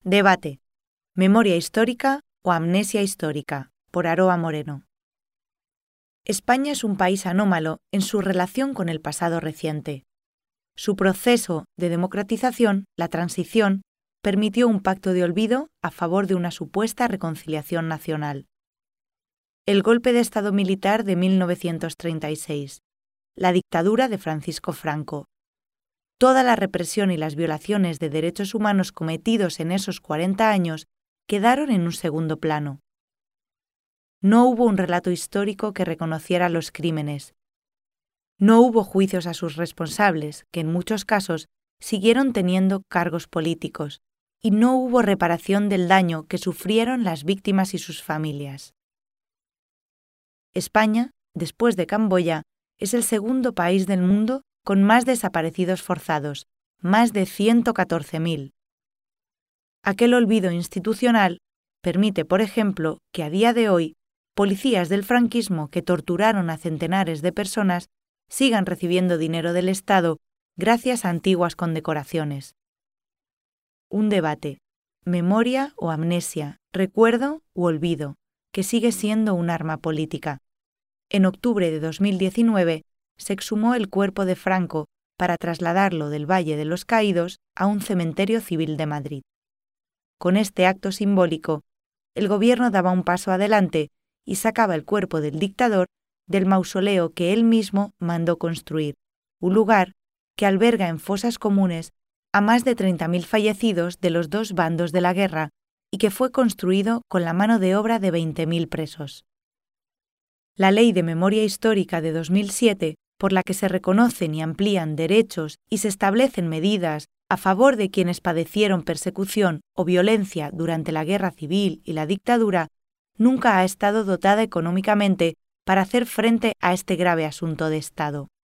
Debate: ¿memoria histórica o amnesia histórica? Por Aroa Moreno. España es un país anómalo en su relación con el pasado reciente. Su proceso de democratización, la transición, permitió un pacto de olvido a favor de una supuesta reconciliación nacional. El golpe de Estado militar de 1936, la dictadura de Francisco Franco, toda la represión y las violaciones de derechos humanos cometidos en esos 40 años quedaron en un segundo plano. No hubo un relato histórico que reconociera los crímenes. No hubo juicios a sus responsables, que en muchos casos siguieron teniendo cargos políticos, y no hubo reparación del daño que sufrieron las víctimas y sus familias. España, después de Camboya, es el segundo país del mundo con más desaparecidos forzados, más de 114.000. Aquel olvido institucional permite, por ejemplo, que a día de hoy policías del franquismo que torturaron a centenares de personas sigan recibiendo dinero del Estado gracias a antiguas condecoraciones. Un debate: memoria o amnesia, recuerdo u olvido, que sigue siendo un arma política. En octubre de 2019 se exhumó el cuerpo de Franco para trasladarlo del Valle de los Caídos a un cementerio civil de Madrid. Con este acto simbólico, el gobierno daba un paso adelante y sacaba el cuerpo del dictador del mausoleo que él mismo mandó construir, un lugar que alberga en fosas comunes a más de 30.000 fallecidos de los dos bandos de la guerra y que fue construido con la mano de obra de 20.000 presos. La Ley de Memoria Histórica de 2007, por la que se reconocen y amplían derechos y se establecen medidas a favor de quienes padecieron persecución o violencia durante la Guerra Civil y la dictadura, nunca ha estado dotada económicamente para hacer frente a este grave asunto de Estado.